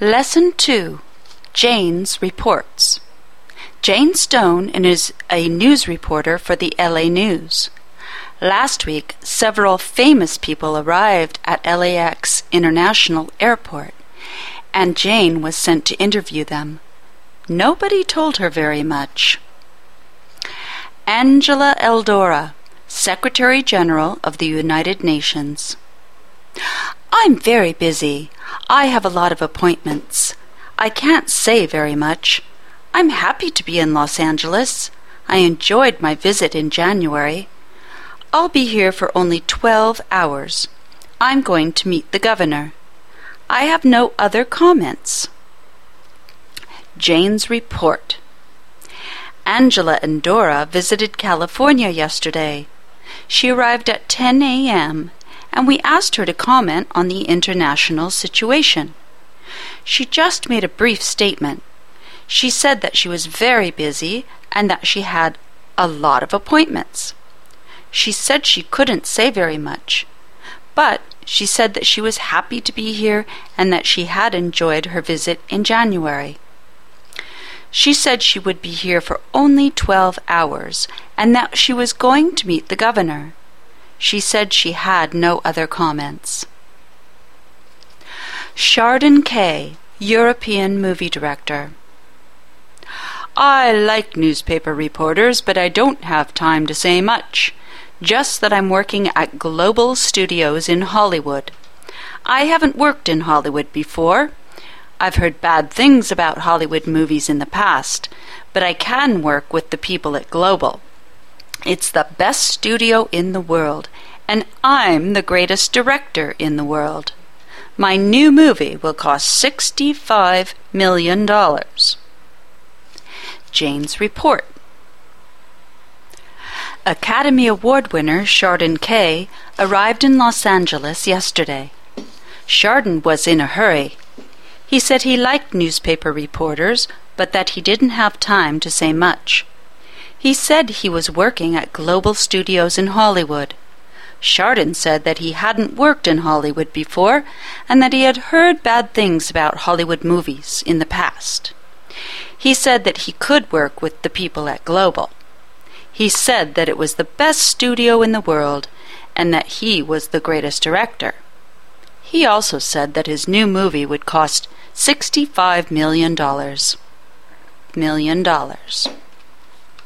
Lesson 2. Jane's Reports. Jane Stone is a news reporter for the LA News. Last week, several famous people arrived at LAX International Airport, and Jane was sent to interview them. Nobody told her very much. Angela Eldora, Secretary General of the United Nations. I'm very busy. I have a lot of appointments. I can't say very much. I'm happy to be in Los Angeles. I enjoyed my visit in January. I'll be here for only 12 hours. I'm going to meet the governor. I have no other comments. Jane's Report. Angela Eldora visited California yesterday. She arrived at 10 a.m., and we asked her to comment on the international situation. She just made a brief statement. She said that she was very busy and that she had a lot of appointments. She said she couldn't say very much, but she said that she was happy to be here and that she had enjoyed her visit in January. She said she would be here for only 12 hours and that she was going to meet the governor. She said she had no other comments. Chardon Kaye, European movie director. I like newspaper reporters, but I don't have time to say much. Just that I'm working at Global Studios in Hollywood. I haven't worked in Hollywood before. I've heard bad things about Hollywood movies in the past, but I can work with the people at Global. It's the best studio in the world, and I'm the greatest director in the world. My new movie will cost $65 million. Jane's Report. Academy Award winner Chardon Kaye arrived in Los Angeles yesterday. Chardon was in a hurry. He said he liked newspaper reporters, but that he didn't have time to say much. He said he was working at Global Studios in Hollywood. Chardon said that he hadn't worked in Hollywood before and that he had heard bad things about Hollywood movies in the past. He said that he could work with the people at Global. He said that it was the best studio in the world and that he was the greatest director. He also said that his new movie would cost $65 million.